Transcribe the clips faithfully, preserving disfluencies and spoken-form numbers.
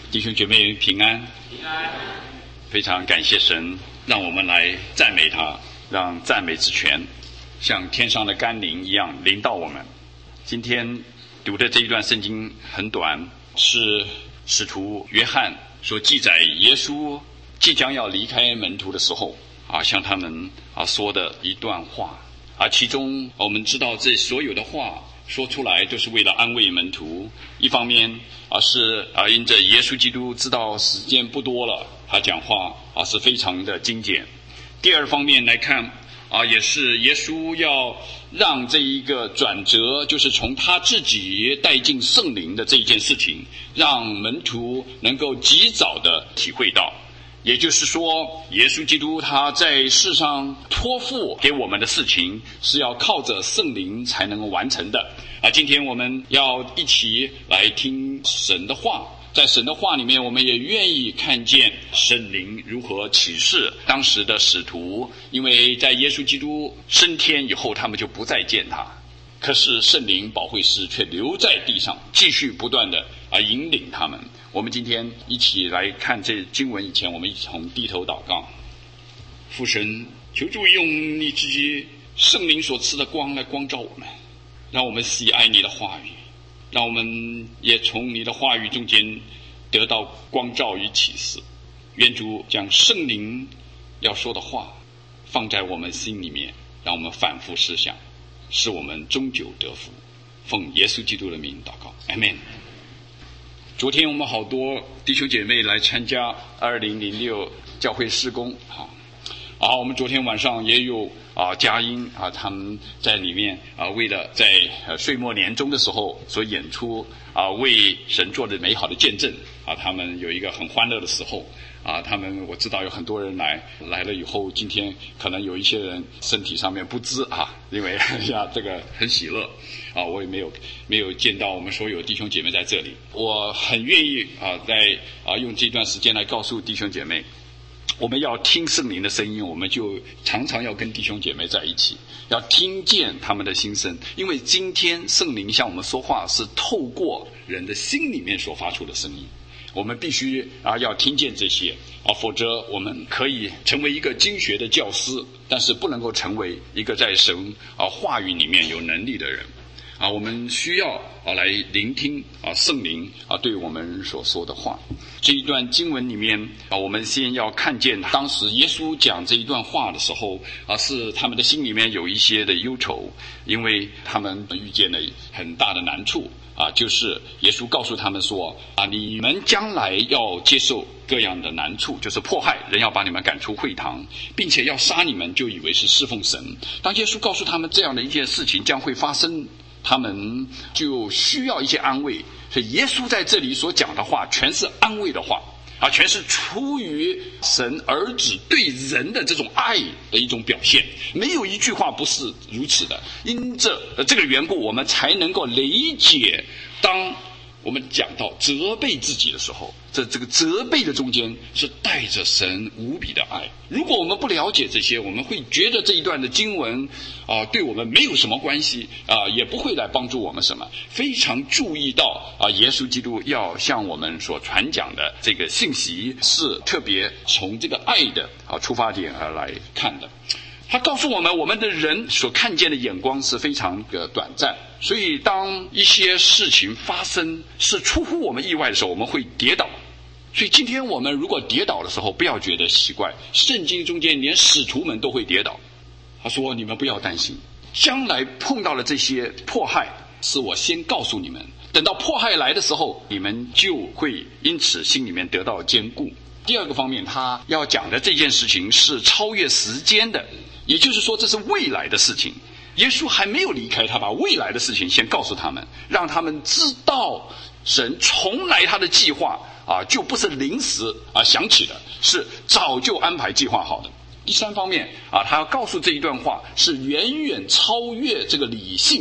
弟兄姐妹平安， 平安。 非常感谢神，让我们来赞美他，让赞美之泉像天上的甘霖一样临到我们。今天读的这一段圣经很短，是使徒约翰所记载耶稣即将要离开门徒的时候啊，向他们啊说的一段话啊。其中我们知道这所有的话说出来都是为了安慰门徒，一方面啊是啊因着耶稣基督知道时间不多了，他讲话啊是非常的精简。第二方面来看啊，也是耶稣要让这一个转折，就是从他自己带进圣灵的这一件事情，让门徒能够及早的体会到。也就是说，耶稣基督他在世上托付给我们的事情是要靠着圣灵才能完成的啊。今天我们要一起来听神的话，在神的话里面，我们也愿意看见圣灵如何启示当时的使徒，因为在耶稣基督升天以后，他们就不再见他，可是圣灵保惠师却留在地上，继续不断的啊引领他们。我们今天一起来看这经文以前，我们一起从低头祷告。父神，求主用你自己圣灵所赐的光来光照我们，让我们喜爱你的话语，让我们也从你的话语中间得到光照与启示。愿主将圣灵要说的话放在我们心里面，让我们反复思想，使我们终究得福。奉耶稣基督的名祷告，阿们。昨天我们好多弟兄姐妹来参加二零零六教会事工啊，啊，我们昨天晚上也有啊佳音啊，他们在里面啊，为了在呃岁末年终的时候所演出啊，为神做的美好的见证啊，他们有一个很欢乐的时候啊。他们我知道有很多人来来了以后，今天可能有一些人身体上面不知啊，因为呀这个很喜乐啊，我也没有没有见到我们所有弟兄姐妹在这里。我很愿意啊，在啊用这段时间来告诉弟兄姐妹，我们要听圣灵的声音，我们就常常要跟弟兄姐妹在一起，要听见他们的心声。因为今天圣灵向我们说话是透过人的心里面所发出的声音，我们必须啊要听见这些啊，否则我们可以成为一个经学的教师，但是不能够成为一个在神啊话语里面有能力的人啊。我们需要啊来聆听啊圣灵啊对我们所说的话。这一段经文里面啊，我们先要看见当时耶稣讲这一段话的时候啊，是他们的心里面有一些的忧愁，因为他们遇见了很大的难处啊，就是耶稣告诉他们说啊，你们将来要接受各样的难处，就是迫害，人要把你们赶出会堂，并且要杀你们，就以为是侍奉神。当耶稣告诉他们这样的一件事情将会发生，他们就需要一些安慰。所以耶稣在这里所讲的话全是安慰的话啊，全是出于神儿子对人的这种爱的一种表现，没有一句话不是如此的。因着这个缘故，我们才能够理解，当我们讲到责备自己的时候，这这个责备的中间是带着神无比的爱。如果我们不了解这些，我们会觉得这一段的经文啊、呃，对我们没有什么关系啊、呃，也不会来帮助我们什么。非常注意到啊、呃，耶稣基督要向我们所传讲的这个信息是特别从这个爱的啊、呃、出发点而来看的。他告诉我们，我们的人所看见的眼光是非常的短暂，所以当一些事情发生是出乎我们意外的时候，我们会跌倒。所以今天我们如果跌倒的时候，不要觉得奇怪，圣经中间连使徒们都会跌倒。他说，你们不要担心，将来碰到了这些迫害，是我先告诉你们，等到迫害来的时候，你们就会因此心里面得到坚固。第二个方面，他要讲的这件事情是超越时间的，也就是说这是未来的事情。耶稣还没有离开，他把未来的事情先告诉他们，让他们知道神从来他的计划啊，就不是临时啊想起的，是早就安排计划好的。第三方面啊，他要告诉这一段话是远远超越这个理性的。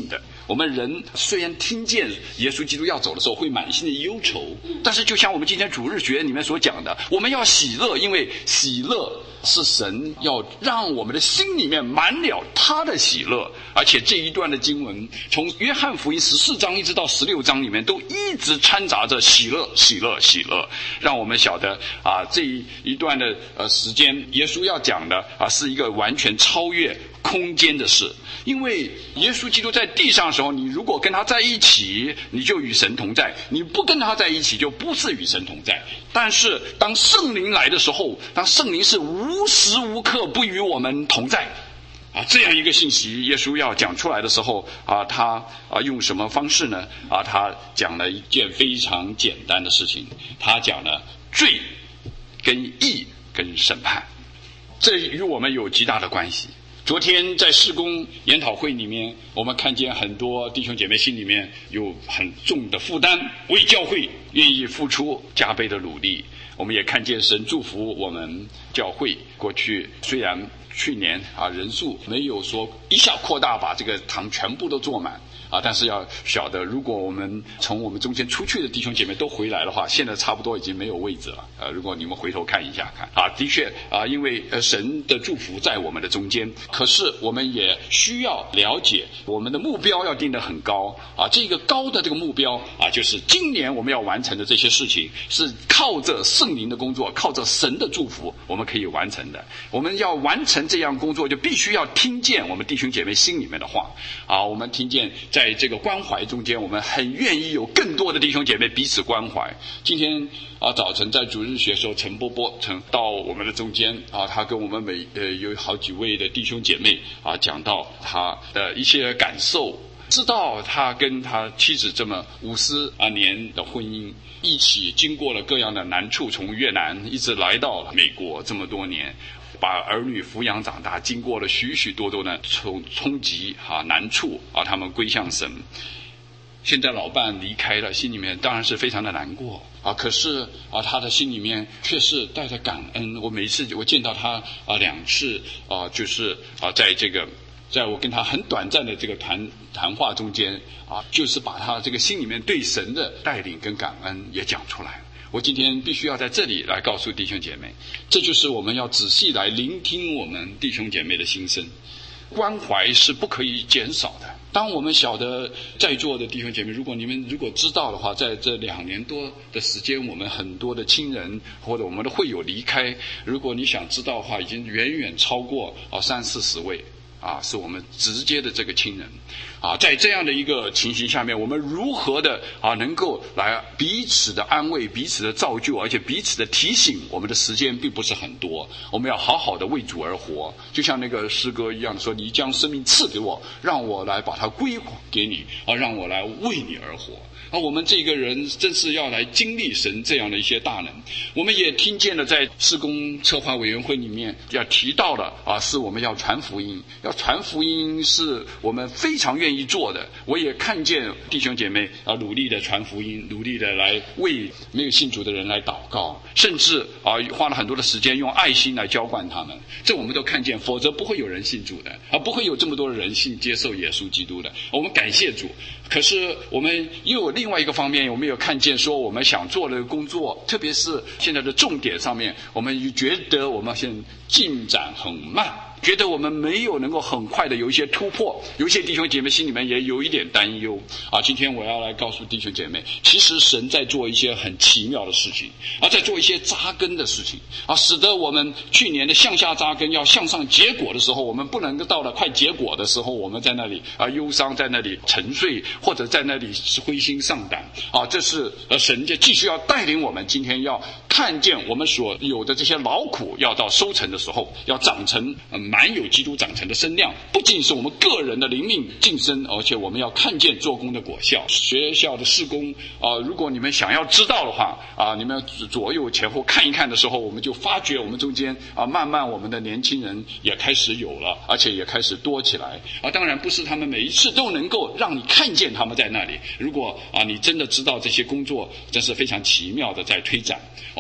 我们人虽然听见耶稣基督要走的时候会满心的忧愁，但是就像我们今天主日学里面所讲的，我们要喜乐，因为喜乐是神要让我们的心里面满了他的喜乐。而且这一段的经文从约翰福音十四章一直到十六章里面都一直掺杂着喜乐喜乐喜乐，让我们晓得啊，这一段的呃时间耶稣要讲的啊是一个完全超越空间的事。因为耶稣基督在地上的时候，你如果跟他在一起，你就与神同在；你不跟他在一起，就不是与神同在。但是当圣灵来的时候，当圣灵是无时无刻不与我们同在啊，这样一个信息耶稣要讲出来的时候啊，他啊用什么方式呢？啊，他讲了一件非常简单的事情，他讲了罪跟义跟审判，这与我们有极大的关系。昨天在事工研讨会里面，我们看见很多弟兄姐妹心里面有很重的负担，为教会愿意付出加倍的努力。我们也看见神祝福我们教会。过去虽然去年啊人数没有说一下扩大把这个堂全部都坐满啊，但是要晓得，如果我们从我们中间出去的弟兄姐妹都回来的话，现在差不多已经没有位置了。呃，如果你们回头看一下看啊，的确啊，因为呃神的祝福在我们的中间，可是我们也需要了解，我们的目标要定得很高啊。这个高的这个目标啊，就是今年我们要完成的这些事情，是靠着圣灵的工作，靠着神的祝福，我们可以完成的。我们要完成这样工作，就必须要听见我们弟兄姐妹心里面的话啊。我们听见在这个关怀中间，我们很愿意有更多的弟兄姐妹彼此关怀。今天啊早晨在主日学的时候，陈波波陈到我们的中间啊，他跟我们每呃有好几位的弟兄姐妹啊讲到他的一些感受，知道他跟他妻子这么五十啊年的婚姻，一起经过了各样的难处，从越南一直来到了美国这么多年，把儿女抚养长大，经过了许许多多的冲冲击啊难处啊，他们归向神。现在老伴离开了，心里面当然是非常的难过啊，可是啊他的心里面却是带着感恩。我每一次我见到他啊两次啊，就是啊在这个在我跟他很短暂的这个谈谈话中间啊，就是把他这个心里面对神的带领跟感恩也讲出来。我今天必须要在这里来告诉弟兄姐妹，这就是我们要仔细来聆听我们弟兄姐妹的心声。关怀是不可以减少的。当我们晓得在座的弟兄姐妹，如果你们如果知道的话，在这两年多的时间，我们很多的亲人或者我们的会友离开，如果你想知道的话，已经远远超过啊三四十位啊，是我们直接的这个亲人啊。在这样的一个情形下面，我们如何的啊能够来彼此的安慰，彼此的造就，而且彼此的提醒。我们的时间并不是很多，我们要好好的为主而活，就像那个诗歌一样说，你将生命赐给我，让我来把它归还给你啊，让我来为你而活。而我们这个人真是要来经历神这样的一些大能。我们也听见了在事工策划委员会里面要提到的啊，是我们要传福音，要传福音是我们非常愿意做的。我也看见弟兄姐妹啊努力的传福音，努力的来为没有信主的人来祷告，甚至啊花了很多的时间用爱心来浇灌他们。这我们都看见，否则不会有人信主的，而不会有这么多的人信接受耶稣基督的。我们感谢主。可是我们又有另外一个方面，我们有看见说我们想做的工作，特别是现在的重点上面，我们觉得我们现在进展很慢，觉得我们没有能够很快的有一些突破。有一些弟兄姐妹心里面也有一点担忧啊。今天我要来告诉弟兄姐妹，其实神在做一些很奇妙的事情啊，在做一些扎根的事情啊，使得我们去年的向下扎根要向上结果的时候，我们不能够到了快结果的时候，我们在那里啊忧伤，在那里沉睡，或者在那里灰心丧胆啊。这是呃神就继续要带领我们，今天要看见我们所有的这些劳苦要到收成的时候，要长成嗯满有基督长成的身量，不仅是我们个人的灵命晋升，而且我们要看见做工的果效。学校的事工啊、呃，如果你们想要知道的话啊、呃，你们左右前后看一看的时候，我们就发觉我们中间啊、呃，慢慢我们的年轻人也开始有了，而且也开始多起来啊、呃。当然不是他们每一次都能够让你看见他们在那里。如果啊、呃，你真的知道这些工作真是非常奇妙的在推展，我们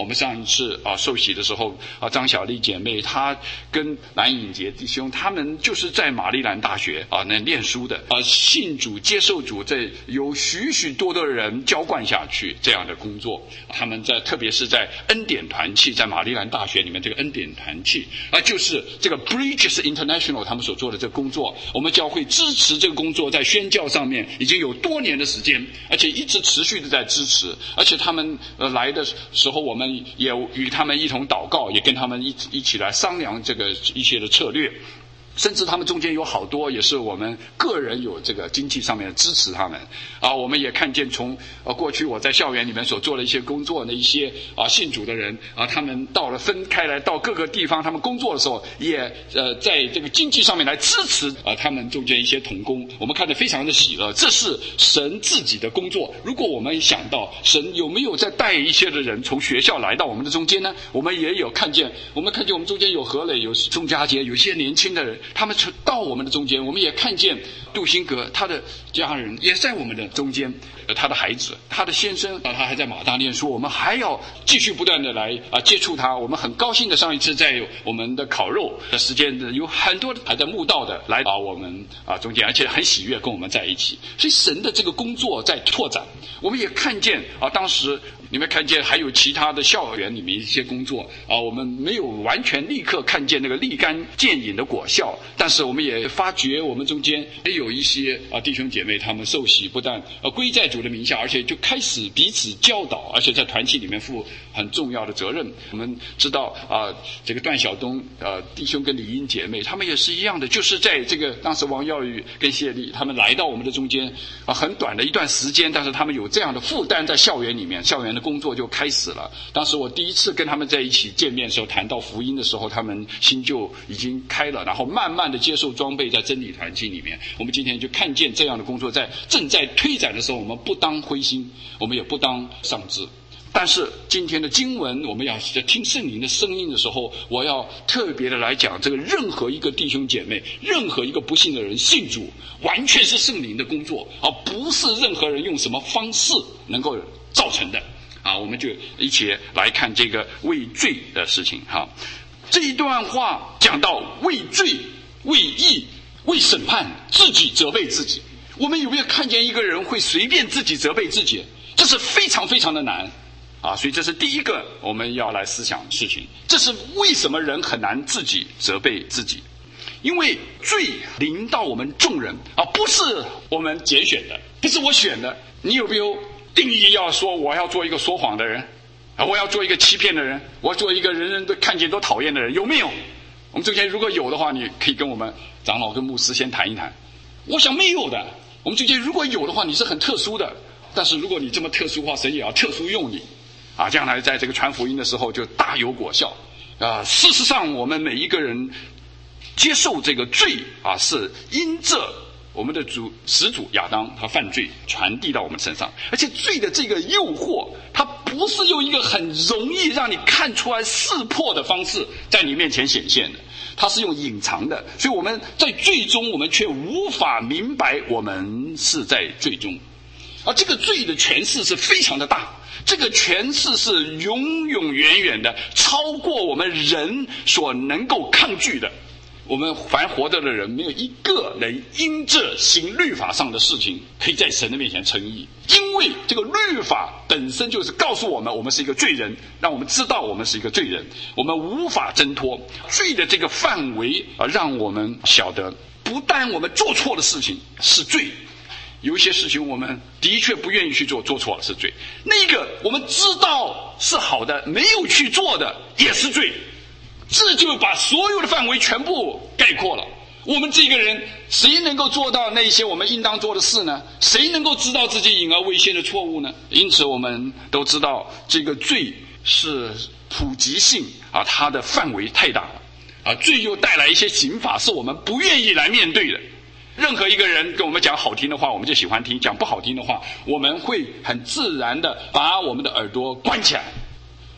们上一次啊受洗的时候啊，张小丽姐妹她跟蓝颖杰弟兄，他们就是在玛丽兰大学啊那念书的啊，信主接受主，这有许许多多的人浇灌下去这样的工作。他们在特别是在恩典团契，在玛丽兰大学里面这个恩典团契啊，就是这个 Bridges International 他们所做的这个工作，我们教会支持这个工作，在宣教上面已经有多年的时间，而且一直持续的在支持。而且他们呃来的时候，我们也与他们一同祷告，也跟他们一一起来商量这个一些的策略。甚至他们中间有好多也是我们个人有这个经济上面支持他们啊，我们也看见从呃过去我在校园里面所做的一些工作的一些啊信主的人啊，他们到了分开来到各个地方他们工作的时候，也呃在这个经济上面来支持啊他们中间一些同工，我们看得非常的喜乐，这是神自己的工作。如果我们想到神有没有在带一些的人从学校来到我们的中间呢？我们也有看见，我们看见我们中间有何磊，有宋佳杰，有些年轻的人。他们到我们的中间，我们也看见杜兴格他的家人也在我们的中间，呃，他的孩子，他的先生啊，他还在马大念书，我们还要继续不断的来啊接触他。我们很高兴的，上一次在我们的烤肉的时间，有很多还在慕道的来啊我们啊中间，而且很喜悦跟我们在一起。所以神的这个工作在拓展，我们也看见啊，当时你们看见还有其他的校园里面一些工作啊，我们没有完全立刻看见那个立竿见影的果效。但是我们也发觉我们中间也有一些啊弟兄姐妹，他们受洗不但呃归在主的名下，而且就开始彼此教导，而且在团契里面负很重要的责任。我们知道啊，这个段晓东呃弟兄跟李英姐妹，他们也是一样的，就是在这个当时王耀宇跟谢丽他们来到我们的中间啊，很短的一段时间，但是他们有这样的负担在校园里面，校园的工作就开始了。当时我第一次跟他们在一起见面的时候，谈到福音的时候，他们心就已经开了，然后慢慢的接受装备在真理团契里面。我们今天就看见这样的工作在正在推展的时候，我们不当灰心，我们也不当丧志。但是今天的经文，我们要听圣灵的声音的时候，我要特别的来讲，这个任何一个弟兄姐妹，任何一个不信的人信主，完全是圣灵的工作，而不是任何人用什么方式能够造成的啊。我们就一起来看这个为罪的事情哈。这一段话讲到为罪、为义、为审判，自己责备自己。我们有没有看见一个人会随便自己责备自己？这是非常非常的难啊！所以这是第一个我们要来思想的事情。这是为什么人很难自己责备自己？因为罪临到我们众人啊，不是我们拣选的，不是我选的。你有没有定义要说我要做一个说谎的人啊？我要做一个欺骗的人？我要做一个人人都看见都讨厌的人？有没有？我们中间如果有的话，你可以跟我们长老跟牧师先谈一谈。我想没有的。我们中间如果有的话，你是很特殊的。但是如果你这么特殊的话，神也要特殊用你啊，将来在这个传福音的时候就大有果效啊。事实上我们每一个人接受这个罪啊，是因着我们的主始祖亚当他犯罪传递到我们身上，而且罪的这个诱惑，它不是用一个很容易让你看出来识破的方式在你面前显现的，它是用隐藏的。所以我们在罪中，我们却无法明白我们是在罪中。而这个罪的权势是非常的大，这个权势是永永远远的超过我们人所能够抗拒的。我们凡活着的人，没有一个人因这行律法上的事情可以在神的面前称义，因为这个律法本身就是告诉我们我们是一个罪人，让我们知道我们是一个罪人，我们无法挣脱罪的这个范围啊，让我们晓得不但我们做错的事情是罪，有一些事情我们的确不愿意去做，做错了是罪，那个我们知道是好的没有去做的也是罪。这就把所有的范围全部概括了。我们这个人谁能够做到那些我们应当做的事呢？谁能够知道自己隐而未现的错误呢？因此我们都知道这个罪是普及性啊，它的范围太大了啊，罪又带来一些刑罚是我们不愿意来面对的。任何一个人跟我们讲好听的话，我们就喜欢听；讲不好听的话，我们会很自然的把我们的耳朵关起来。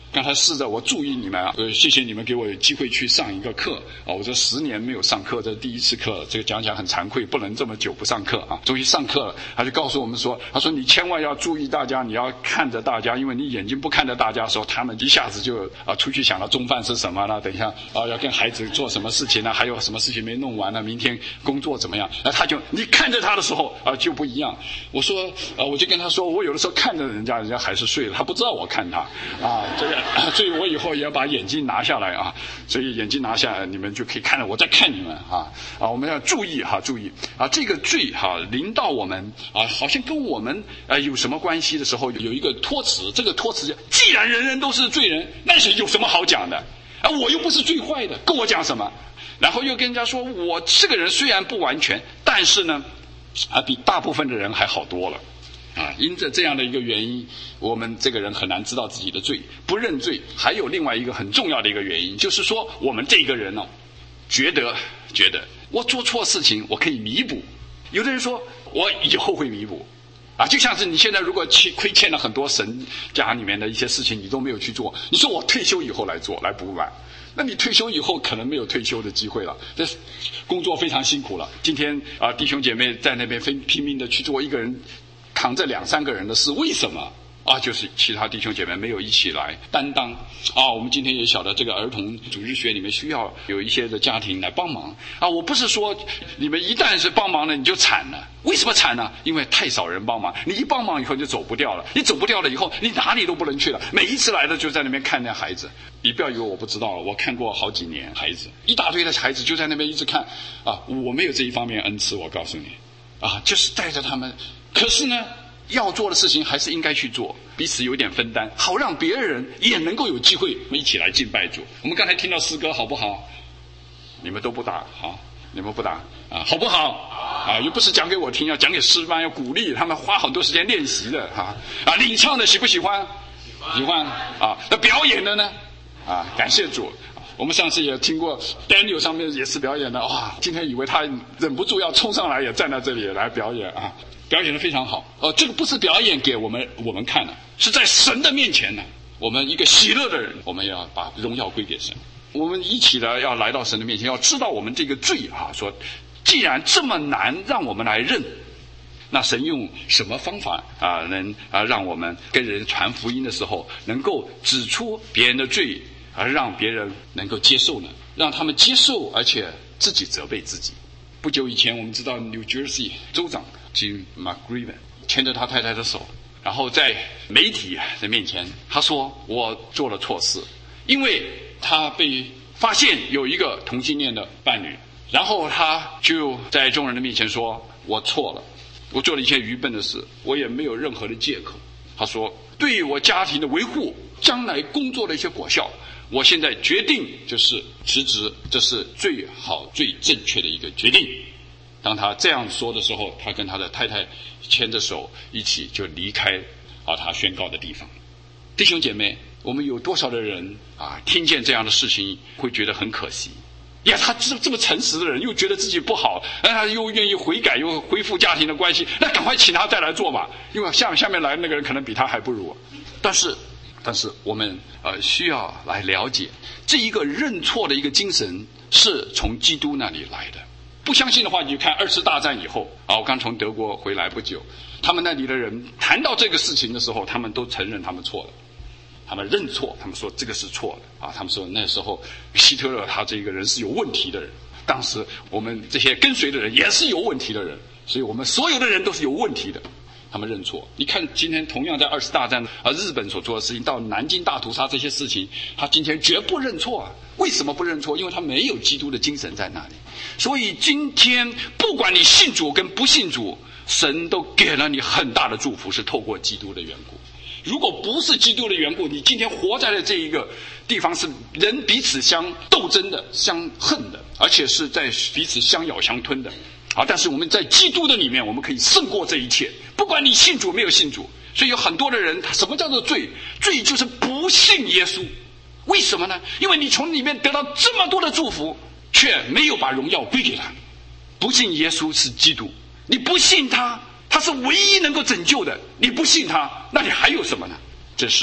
刚才试着我注意你们啊，呃，谢谢你们给我有机会去上一个课啊，我这十年没有上课，这是第一次课，这个讲讲很惭愧，不能这么久不上课啊。终于上课了，他就告诉我们说，他说你千万要注意大家，你要看着大家，因为你眼睛不看着大家的时候，他们一下子就啊出去想到中饭是什么了，等一下啊要跟孩子做什么事情呢，还有什么事情没弄完呢，明天工作怎么样？那他就你看着他的时候啊就不一样。我说啊，我就跟他说，我有的时候看着人家，人家还是睡了，他不知道我看他啊，这个。所以我以后也要把眼镜拿下来啊！所以眼镜拿下来，你们就可以看着我在看你们啊啊！我们要注意哈，注意啊！这个罪哈临到我们啊，好像跟我们啊有什么关系的时候，有一个托词，这个托词既然人人都是罪人，那是有什么好讲的啊？我又不是最坏的，跟我讲什么？然后又跟人家说，我这个人虽然不完全，但是呢，啊比大部分的人还好多了。啊，因着这样的一个原因，我们这个人很难知道自己的罪，不认罪。还有另外一个很重要的一个原因，就是说我们这个人哦，觉得觉得我做错事情我可以弥补，有的人说我以后会弥补，啊，就像是你现在如果欠亏欠了很多神家里面的一些事情，你都没有去做，你说我退休以后来做来补完，那你退休以后可能没有退休的机会了，这工作非常辛苦了。今天啊，弟兄姐妹在那边拼拼命的去做，一个人扛着两三个人的事，为什么啊？就是其他弟兄姐妹没有一起来担当啊。我们今天也晓得这个儿童主日学里面需要有一些的家庭来帮忙啊。我不是说你们一旦是帮忙了你就惨了，为什么惨呢？因为太少人帮忙，你一帮忙以后就走不掉了，你走不掉了以后你哪里都不能去了。每一次来的就在那边看那孩子，你不要以为我不知道了，我看过好几年孩子，一大堆的孩子就在那边一直看啊。我没有这一方面恩赐，我告诉你啊，就是带着他们。可是呢，要做的事情还是应该去做，彼此有点分担，好让别人也能够有机会我们一起来敬拜主。我们刚才听到诗歌好不好？你们都不打，好，你们不打啊，好不好？啊，又不是讲给我听，要讲给诗班，要鼓励他们花很多时间练习的哈。啊，领唱的喜不喜欢？喜欢啊。那表演的呢？啊，感谢主。我们上次也听过 Daniel 上面也是表演的，哇，今天以为他忍不住要冲上来，也站在这里来表演啊。表演得非常好哦，这个不是表演给我们我们看的，是在神的面前呢。我们一个喜乐的人，我们要把荣耀归给神。我们一起的要来到神的面前，要知道我们这个罪啊，说既然这么难让我们来认，那神用什么方法啊，能啊让我们跟人传福音的时候，能够指出别人的罪，而让别人能够接受呢？让他们接受，而且自己责备自己。不久以前，我们知道 New Jersey 州长Jim McGovern 牵着他太太的手，然后在媒体的面前，他说我做了错事，因为他被发现有一个同性恋的伴侣，然后他就在众人的面前说我错了，我做了一些愚笨的事，我也没有任何的借口。他说对于我家庭的维护，将来工作的一些果效，我现在决定就是辞职，这是最好最正确的一个决定。当他这样说的时候，他跟他的太太牵着手一起就离开啊他宣告的地方。弟兄姐妹，我们有多少的人啊听见这样的事情会觉得很可惜呀？他这这么诚实的人，又觉得自己不好，他又愿意悔改，又恢复家庭的关系，那赶快请他再来做吧，因为下下面来的那个人可能比他还不如。但是但是我们呃需要来了解，这一个认错的一个精神是从基督那里来的。不相信的话，你就看二次大战以后啊，我刚从德国回来不久，他们那里的人谈到这个事情的时候，他们都承认他们错了，他们认错，他们说这个是错的啊，他们说那时候希特勒他这个人是有问题的人，当时我们这些跟随的人也是有问题的人，所以我们所有的人都是有问题的。他们认错。你看今天同样在二次大战啊，日本所做的事情，到南京大屠杀这些事情，他今天绝不认错啊。为什么不认错？因为他没有基督的精神在那里。所以今天不管你信主跟不信主，神都给了你很大的祝福，是透过基督的缘故。如果不是基督的缘故，你今天活在了这一个地方，是人彼此相斗争的、相恨的，而且是在彼此相咬相吞的。啊！但是我们在基督的里面，我们可以胜过这一切。不管你信主没有信主，所以有很多的人，他什么叫做罪？罪就是不信耶稣。为什么呢？因为你从里面得到这么多的祝福，却没有把荣耀归给他。不信耶稣是基督，你不信他，他是唯一能够拯救的。你不信他，那你还有什么呢？这是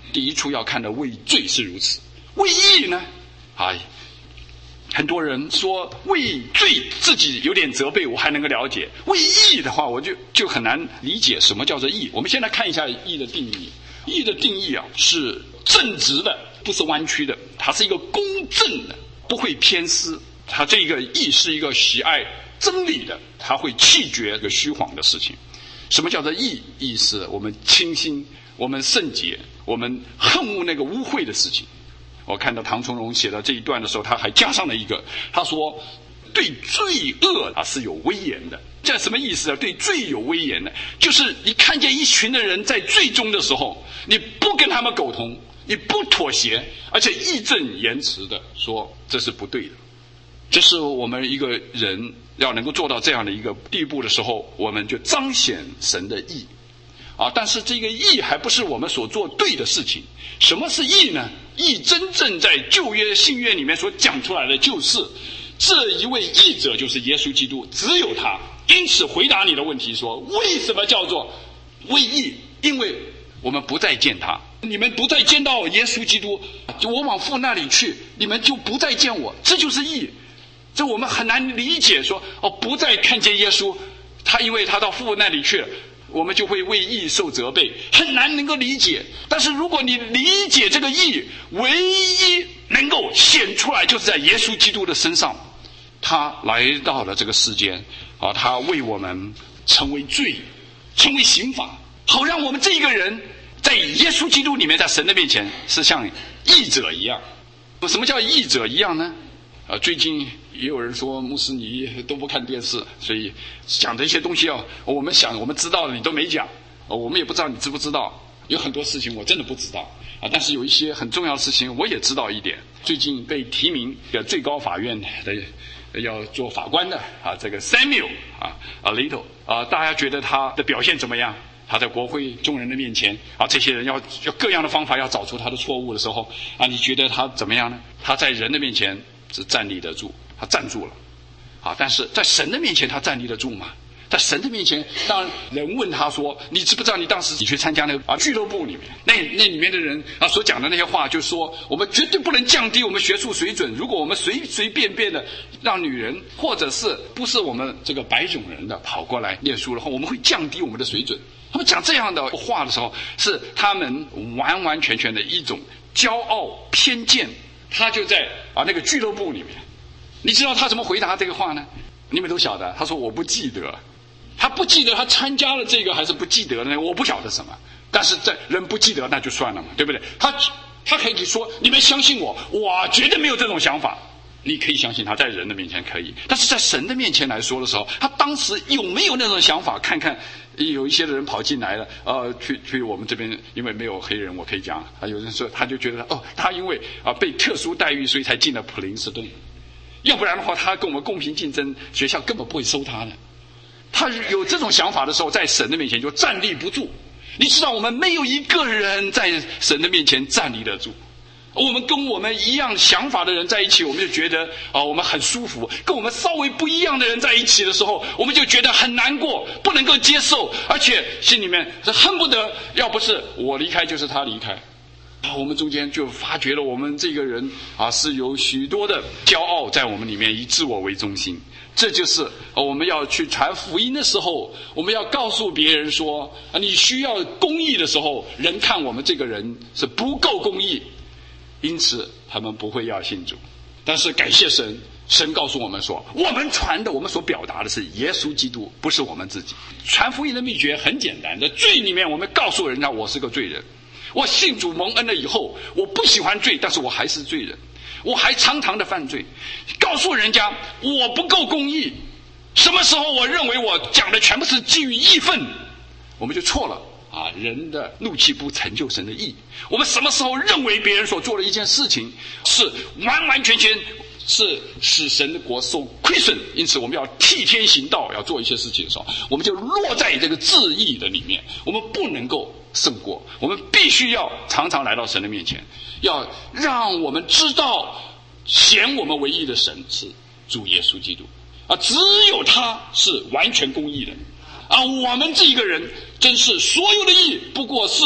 第一处要看的为罪是如此，为义呢？哎，很多人说为罪自己有点责备，我还能够了解；为义的话，我就就很难理解什么叫做义。我们先来看一下义的定义。义的定义啊，是正直的，不是弯曲的，它是一个公正的，不会偏私。它这个义是一个喜爱真理的，它会弃绝这个虚谎的事情。什么叫做义？义是我们清心，我们圣洁，我们恨恶那个污秽的事情。我看到唐从容写到这一段的时候，他还加上了一个，他说对罪恶啊是有威严的。这什么意思啊？对罪有威严的，就是你看见一群的人在罪中的时候，你不跟他们苟同，你不妥协，而且义正言辞的说这是不对的。这是我们一个人要能够做到这样的一个地步的时候，我们就彰显神的义啊。但是这个义还不是我们所做对的事情。什么是义呢？义真正在旧约新约里面所讲出来的，就是这一位义者就是耶稣基督，只有他。因此回答你的问题说，为什么叫做为义？因为我们不再见他，你们不再见到耶稣基督，就我往父那里去，你们就不再见我，这就是义。这我们很难理解说，哦，不再看见耶稣，他因为他到父那里去了，我们就会为义受责备，很难能够理解。但是如果你理解这个义，唯一能够显出来就是在耶稣基督的身上，他来到了这个世间啊，他为我们成为罪，成为刑罚，好让我们这一个人在耶稣基督里面，在神的面前是像义者一样。什么叫义者一样呢？啊，最近也有人说牧师你都不看电视，所以讲的一些东西啊，我们想我们知道的你都没讲，我们也不知道你知不知道。有很多事情我真的不知道啊，但是有一些很重要的事情我也知道一点。最近被提名的最高法院的要做法官的啊，这个 Samuel 啊 Alito 啊，大家觉得他的表现怎么样？他在国会众人的面前啊，这些人要要各样的方法要找出他的错误的时候啊，你觉得他怎么样呢？他在人的面前是站立得住，他站住了啊，但是在神的面前他站立得住吗？在神的面前，当人问他说，你知不知道你当时你去参加那个啊俱乐部里面，那那里面的人啊所讲的那些话，就说我们绝对不能降低我们学术水准，如果我们随随便便的让女人或者是不是我们这个白种人的跑过来念书的话，我们会降低我们的水准。他们讲这样的话的时候，是他们完完全全的一种骄傲偏见。他就在啊那个俱乐部里面，你知道他怎么回答这个话呢？你们都晓得，他说我不记得。他不记得他参加了这个还是不记得呢？我不晓得什么，但是在人不记得那就算了嘛，对不对？他他可以说你们相信我，我绝对没有这种想法。你可以相信他在人的面前可以，但是在神的面前来说的时候，他当时有没有那种想法？看看有一些人跑进来了，呃，去去我们这边，因为没有黑人，我可以讲啊。有人说他就觉得哦，他因为啊被特殊待遇，所以才进了普林斯顿，要不然的话，他跟我们公平竞争，学校根本不会收他的。他有这种想法的时候，在神的面前就站立不住。你知道我们没有一个人在神的面前站立得住。我们跟我们一样想法的人在一起，我们就觉得啊、哦，我们很舒服；跟我们稍微不一样的人在一起的时候，我们就觉得很难过，不能够接受，而且心里面是恨不得，要不是我离开，就是他离开。啊，我们中间就发觉了，我们这个人啊是有许多的骄傲在我们里面，以自我为中心。这就是我们要去传福音的时候，我们要告诉别人说，啊，你需要公义的时候，人看我们这个人是不够公义，因此他们不会要信主。但是感谢神，神告诉我们说，我们传的，我们所表达的是耶稣基督，不是我们自己。传福音的秘诀很简单，在罪里面，我们告诉人家我是个罪人。我信主蒙恩了以后，我不喜欢罪，但是我还是罪人，我还常常的犯罪。告诉人家我不够公义，什么时候我认为我讲的全部是基于义愤，我们就错了啊！人的怒气不成就神的义。我们什么时候认为别人所做的一件事情是完完全全是使神的国受亏损，因此我们要替天行道，要做一些事情的时候，我们就落在这个自义的里面，我们不能够胜过，我们必须要常常来到神的面前，要让我们知道显我们唯一的神是主耶稣基督啊，只有他是完全公义的啊，我们这一个人真是所有的义不过是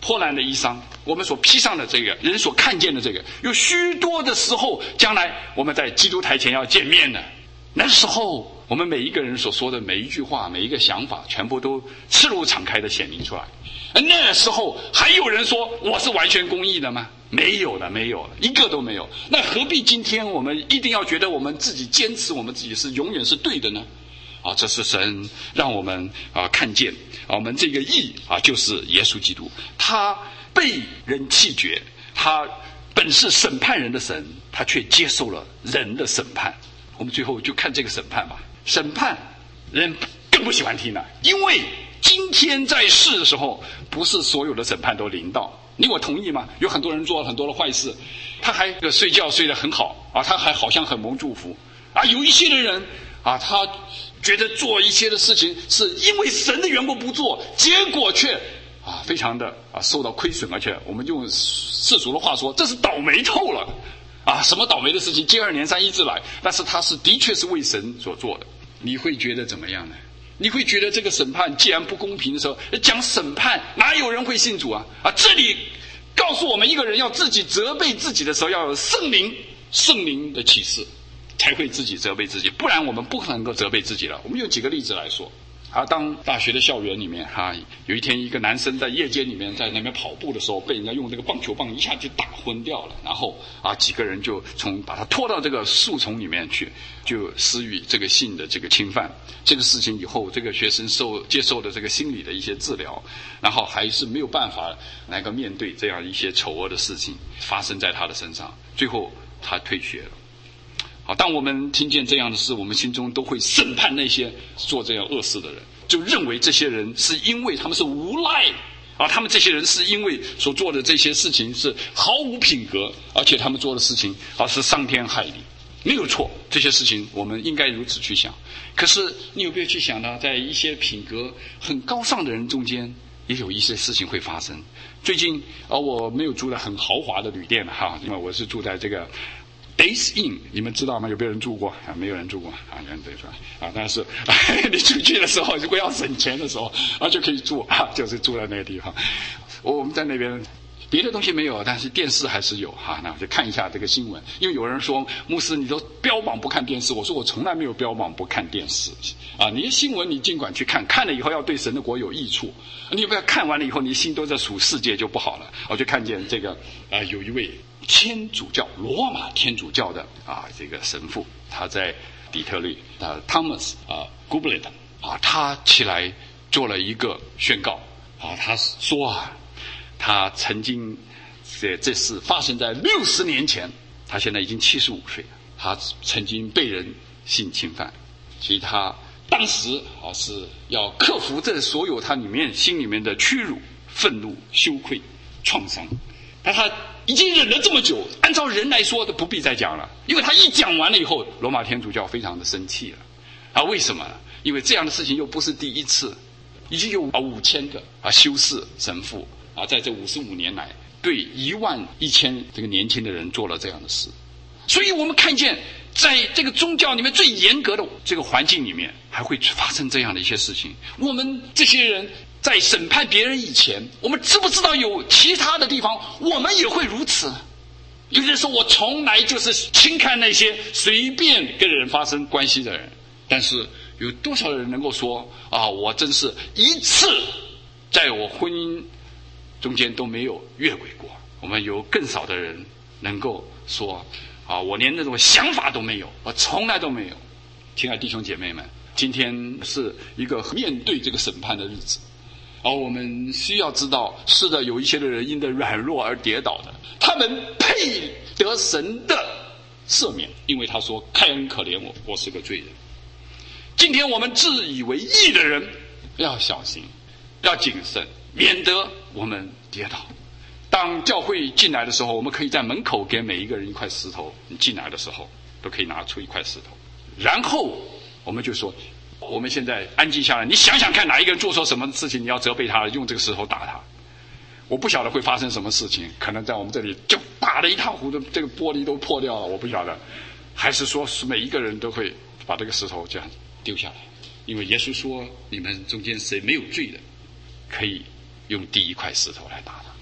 破烂的衣裳，我们所披上的这个人所看见的这个，有许多的时候，将来我们在基督台前要见面的，那时候我们每一个人所说的每一句话，每一个想法，全部都赤裸敞开的显明出来。那时候还有人说我是完全公义的吗？没有的，没有了，一个都没有。那何必今天我们一定要觉得我们自己坚持我们自己是永远是对的呢？啊，这是神让我们啊看见啊，我们这个义啊，就是耶稣基督，他被人弃绝，他本是审判人的神，他却接受了人的审判。我们最后就看这个审判吧。审判人更不喜欢听了，因为今天在世的时候，不是所有的审判都临到。你我同意吗？有很多人做了很多的坏事，他还睡觉睡得很好啊，他还好像很蒙祝福啊。有一些的人啊，他觉得做一些的事情是因为神的缘故不做，结果却啊非常的啊受到亏损，而且我们用世俗的话说，这是倒霉透了啊！什么倒霉的事情接二连三一直来，但是他是的确是为神所做的。你会觉得怎么样呢？你会觉得这个审判既然不公平的时候，讲审判哪有人会信主啊？啊，这里告诉我们一个人要自己责备自己的时候，要有圣灵圣灵的启示，才会自己责备自己，不然我们不可能够责备自己了。我们用几个例子来说啊，当大学的校园里面哈、啊，有一天一个男生在夜间里面在那边跑步的时候，被人家用这个棒球棒一下就打昏掉了，然后啊几个人就从把他拖到这个树丛里面去，就施予这个性的这个侵犯。这个事情以后，这个学生受接受的这个心理的一些治疗，然后还是没有办法来个面对这样一些丑恶的事情发生在他的身上，最后他退学了。好，当我们听见这样的事，我们心中都会审判那些做这样恶事的人，就认为这些人是因为他们是无赖啊，他们这些人是因为所做的这些事情是毫无品格，而且他们做的事情啊是伤天害理，没有错，这些事情我们应该如此去想。可是你有没有去想呢？在一些品格很高尚的人中间，也有一些事情会发生。最近啊，我没有住在很豪华的旅店哈，因为我是住在这个Days Inn， 你们知道吗？有没有人住过啊？没有人住过啊？人对说啊，但是你出去的时候，如果要省钱的时候啊，就可以住啊，就是住在那个地方。我们在那边别的东西没有，但是电视还是有哈、啊。那我就看一下这个新闻，因为有人说牧师你都标榜不看电视，我说我从来没有标榜不看电视啊。你的新闻你尽管去看，看了以后要对神的国有益处，你不要看完了以后你心都在属世界就不好了。我就看见这个啊，有一位天主教罗马天主教的啊这个神父，他在底特律啊 Thomas 啊 Gublet 啊，他起来做了一个宣告啊，他说啊，他曾经这这事发生在六十年前，他现在已经七十五岁了，他曾经被人性侵犯，所以他当时啊是要克服这所有他里面心里面的屈辱、愤怒、羞愧、创伤。但他已经忍了这么久，按照人来说都不必再讲了，因为他一讲完了以后，罗马天主教非常的生气了啊！为什么？因为这样的事情又不是第一次，已经有啊五千个啊修士神父啊，在这五十五年来对一万一千这个年轻的人做了这样的事，所以我们看见在这个宗教里面最严格的这个环境里面，还会发生这样的一些事情。我们这些人在审判别人以前，我们知不知道有其他的地方我们也会如此？有人说我从来就是轻看那些随便跟人发生关系的人，但是有多少人能够说啊，我真是一次在我婚姻中间都没有越轨过。我们有更少的人能够说啊，我连那种想法都没有，我从来都没有。亲爱的弟兄姐妹们，今天是一个面对这个审判的日子，而我们需要知道，是的，有一些的人因的软弱而跌倒的，他们配得神的赦免，因为他说开恩可怜我，我是个罪人。今天我们自以为义的人要小心，要谨慎，免得我们跌倒。当教会进来的时候，我们可以在门口给每一个人一块石头，你进来的时候都可以拿出一块石头，然后我们就说，我们现在安静下来，你想想看，哪一个人做错什么事情，你要责备他，用这个石头打他。我不晓得会发生什么事情，可能在我们这里就打得一塌糊涂，这个玻璃都破掉了，我不晓得。还是说是每一个人都会把这个石头这样丢下来，因为耶稣说，你们中间谁没有罪的，可以用第一块石头来打他。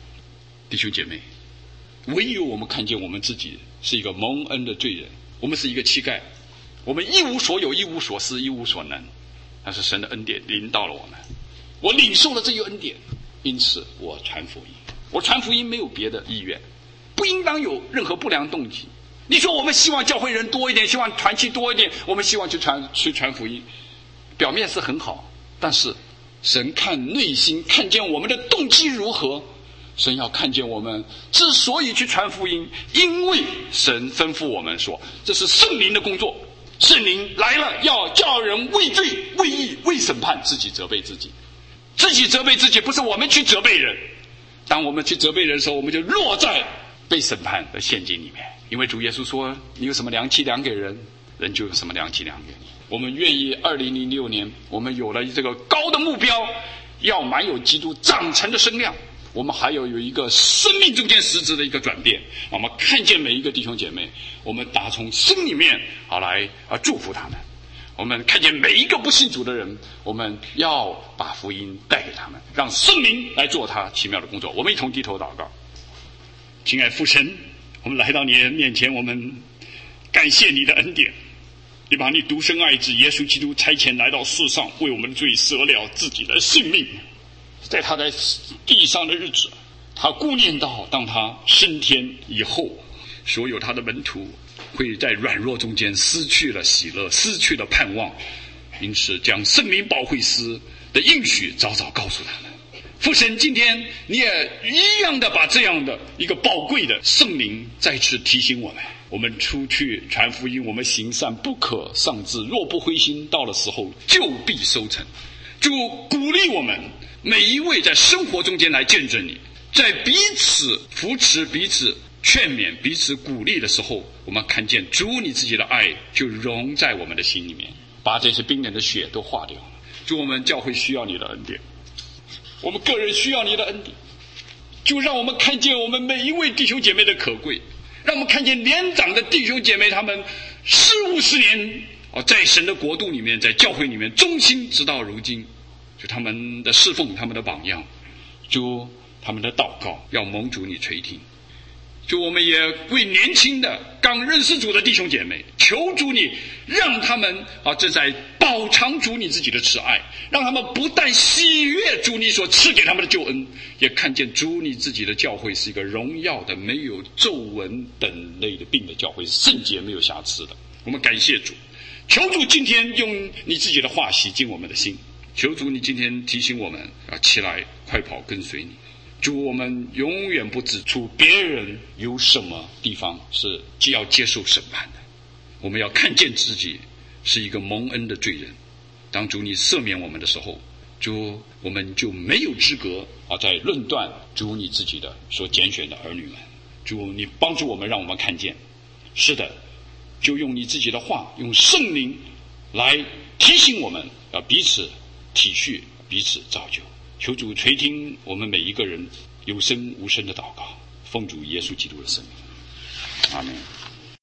弟兄姐妹，唯有我们看见我们自己是一个蒙恩的罪人，我们是一个乞丐，我们一无所有，一无所思，一无所能，但是神的恩典临到了我们，我领受了这一恩典，因此我传福音。我传福音没有别的意愿，不应当有任何不良动机。你说我们希望教会人多一点，希望团契多一点，我们希望去传去传福音，表面是很好，但是神看内心，看见我们的动机如何。神要看见我们之所以去传福音，因为神吩咐我们说，这是圣灵的工作，圣灵来了要叫人为罪为义为审判，自己责备自己，自己责备自己，不是我们去责备人。当我们去责备人的时候，我们就落在被审判的陷阱里面，因为主耶稣说，你有什么良气量给人，人就有什么良气量给你。我们愿意二零零六年我们有了这个高的目标，要满有基督长成的身量，我们还要有一个生命中间实质的一个转变。我们看见每一个弟兄姐妹，我们打从心里面好来啊祝福他们。我们看见每一个不信主的人，我们要把福音带给他们，让圣灵来做他奇妙的工作。我们一同低头祷告。亲爱父神，我们来到你的面前，我们感谢你的恩典，你把你独生爱子耶稣基督差遣来到世上，为我们的罪舍了自己的性命。在他在地上的日子，他顾念到当他升天以后，所有他的门徒会在软弱中间失去了喜乐，失去了盼望，因此将圣灵保惠师的应许早早告诉他们。父神，今天你也一样的把这样的一个宝贵的圣灵再次提醒我们，我们出去传福音，我们行善不可丧志，若不灰心，到了时候就必收成。主鼓励我们每一位在生活中间来见证你，在彼此扶持、彼此劝勉、彼此鼓励的时候，我们看见主你自己的爱就融在我们的心里面，把这些冰冷的血都化掉了。主，我们教会需要你的恩典，我们个人需要你的恩典，就让我们看见我们每一位弟兄姐妹的可贵，让我们看见年长的弟兄姐妹他们四五十年哦，在神的国度里面，在教会里面忠心直到如今，就他们的侍奉，他们的榜样，主他们的祷告要蒙主你垂听。就我们也为年轻的刚认识主的弟兄姐妹，求主你让他们啊，正在饱尝主你自己的慈爱，让他们不但喜悦主你所赐给他们的救恩，也看见主你自己的教会是一个荣耀的，没有皱纹等类的病的教会，圣洁没有瑕疵的。我们感谢主，求主今天用你自己的话洗净我们的心，求主你今天提醒我们啊，起来快跑跟随你。主，我们永远不指出别人有什么地方是既要接受审判的，我们要看见自己是一个蒙恩的罪人。当主你赦免我们的时候，主我们就没有资格啊，在论断主你自己的所拣选的儿女们。主你帮助我们，让我们看见，是的，就用你自己的话，用圣灵来提醒我们，要彼此体恤，彼此造就。求主垂听我们每一个人有声无声的祷告，奉主耶稣基督的圣名，阿们。